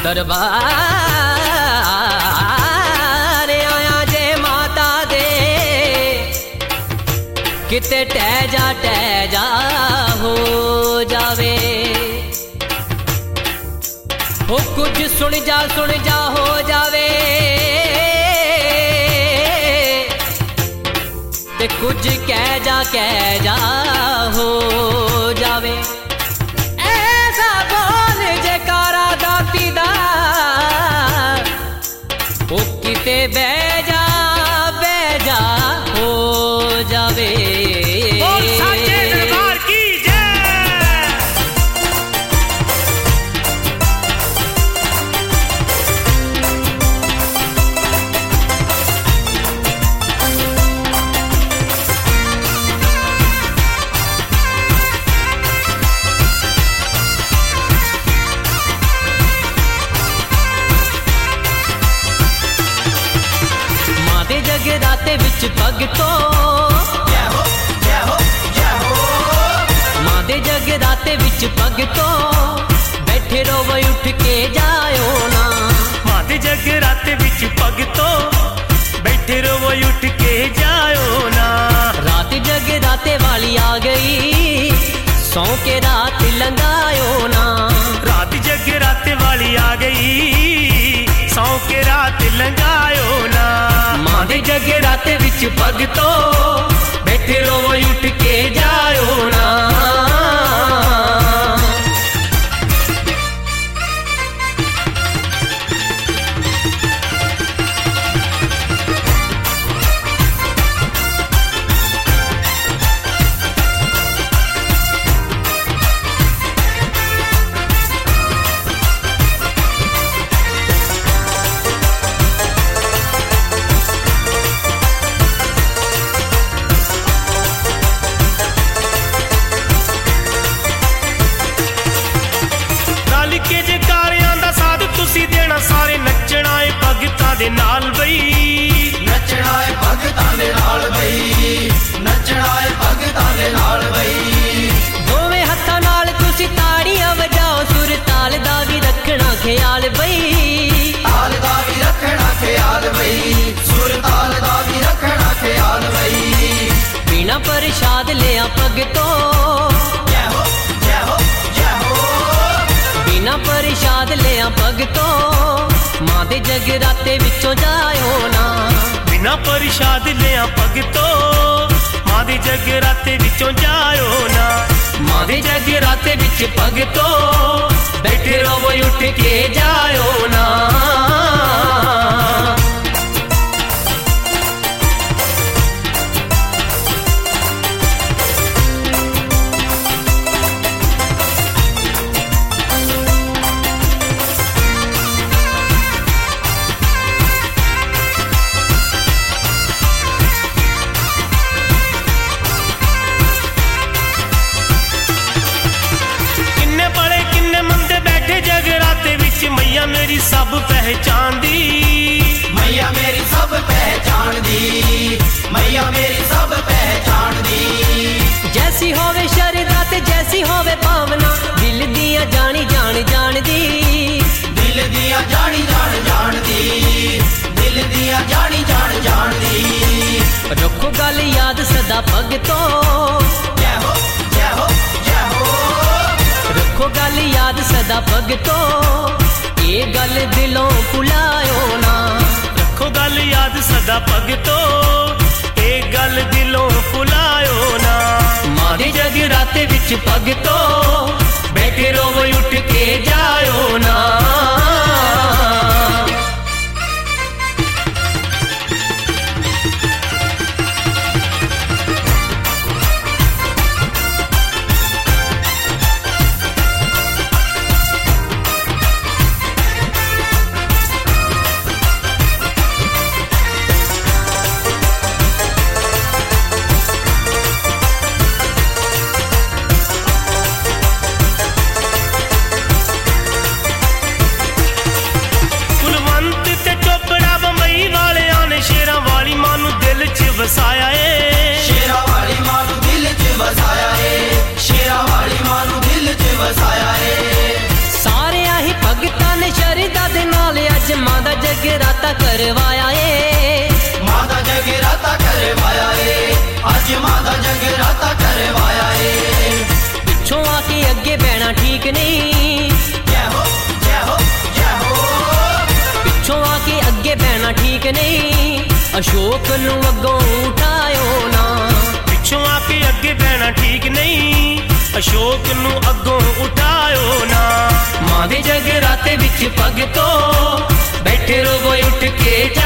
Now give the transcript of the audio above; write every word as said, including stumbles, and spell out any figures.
दरबार आया जे माता दे, किते टह जा टह जा हो जावे। हो कुछ सुन जा सुन जा हो जावे, ते कुछ कह जा कह जा हो जावे। ऐसा बोल जयकारा दाती दा, ओ किते बह जा बह जा हो जावे। जगराते विच भगतों, जय हो जय हो जय हो। मां दे जगराते विच भगतों, बैठे रोवो उठ के जायो ना। मां दे जगराते विच भगतों, बैठे रोवो उठ के जायो ना। रात जगराते वाली आ गई, सौ के रात लंगायो ना। रात जगराते वाली आ गई, सौ के रात लंगायो ना। मां दे जगराते विच भगतों, बैठे रोवो उठ के जायो ना। सारे नचना है भगतां दे नाल बई, नचना है भगतां दे नाल बई, नचना है भगतां दे नाल बई। दोवें हत्थां नाल तुसी ताड़ियां वजाओ, सुर ताल दा भी रखना ख्याल बई। ताल दा भी रखना ख्याल बई, सुर ताल दा भी रखना ख्याल बई। बिना प्रसाद लिया भगतों, जय हो जय हो जय हो। बिना प्रसाद लिया भगतों, मां दे जगराते विचों जायो ना। बिना प्रसाद लिया भगतों, मां दे जगराते विचों जायो ना। मां दे जगराते विच भगतों, बैठे रोवो उठ के जायो ना। मैया मेरी सब पहचान दी, मैया मेरी सब पहचान दी, मैया मेरी सब पहचान दी। जैसी होवे शरदा ते जैसी होवे भावना, दिल दिया जानी जान जान दी। दिल दिया जानी जान जान दी, दिल दिया जानी जान जान दी। रखो गल याद सदा भगतों, जय हो जय हो जय हो। रखो गल याद सदा भगतों, ये गल दिलों भुलायो ना। रखो गल याद सदा भगतों, ये गल दिलों भुलायो ना। मां दे जगराते विच भगतों, बैठे रोवो उठ के जायो ना। जगराता करवाया ए मां दा जगराता करवाया ए अज मां दा जगराता करवाया ए पिछों आके अगे बहना ठीक नहीं जय हो जय हो जय हो पिछों आके अगे बहना ठीक नहीं अशोक नू अगों उठायो ना पिछों आके अगे बहना ठीक नहीं अशोक नू अगों उठायो ना मां दे जगराते विच भगतो बैठे रहो उठ के